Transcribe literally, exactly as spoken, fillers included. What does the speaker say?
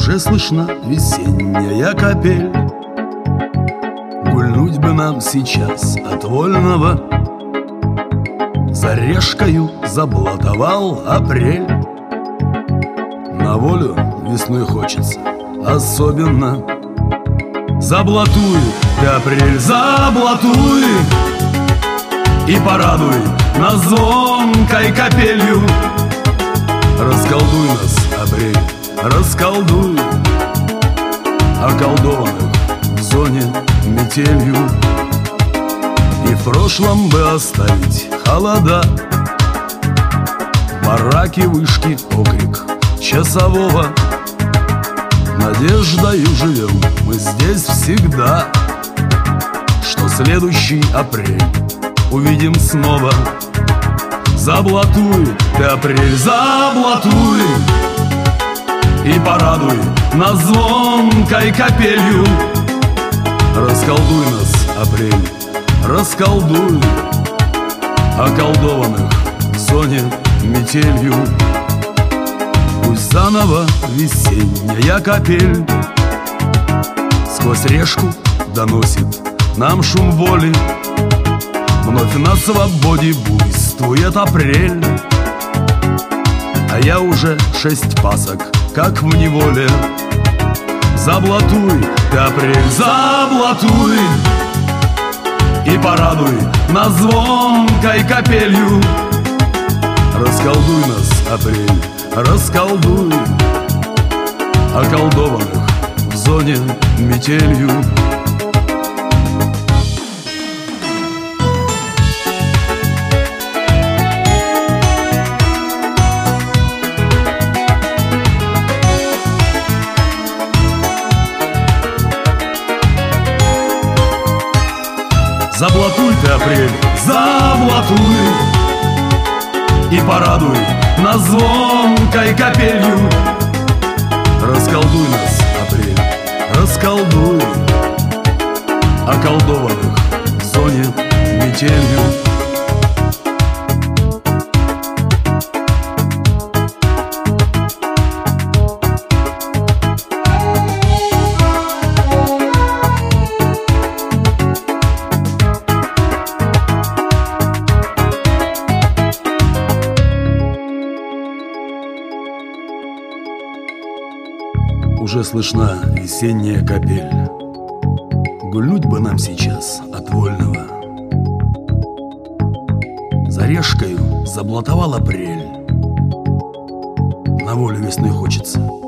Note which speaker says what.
Speaker 1: Уже слышна весенняя капель. Гульнуть бы нам сейчас от вольного. За решкою заблатовал апрель. На волю весной хочется особенно. Заблатуй ты, апрель, заблатуй, и порадуй нас звонкой капелью. Расколдуй нас, апрель, расколдуй околдованных в зоне метелью. И в прошлом бы оставить холода, бараки, вышки, окрик часового. Надеждою живем мы здесь всегда, что следующий апрель увидим снова. Заблатуй ты, апрель, заблатуй, и порадуй нас звонкой капелью. Расколдуй нас, апрель, расколдуй околдованных в зоне метелью. Пусть заново весенняя капель сквозь решку доносит нам шум воли. Вновь на свободе буйствует апрель, а я уже шесть пасок, как в неволе. Заблатуй ты, апрель, заблатуй, и порадуй нас звонкой капелью. Расколдуй нас, апрель, расколдуй околдованных в зоне метелью. Заблатуй ты, апрель, заблатуй, и порадуй нас звонкой капелью. Расколдуй нас, апрель, расколдуй околдованных в зоне метелью. Уже слышна весенняя капель. Гульнуть бы нам сейчас от вольного. За решкою заблатовал апрель. На волю весной хочется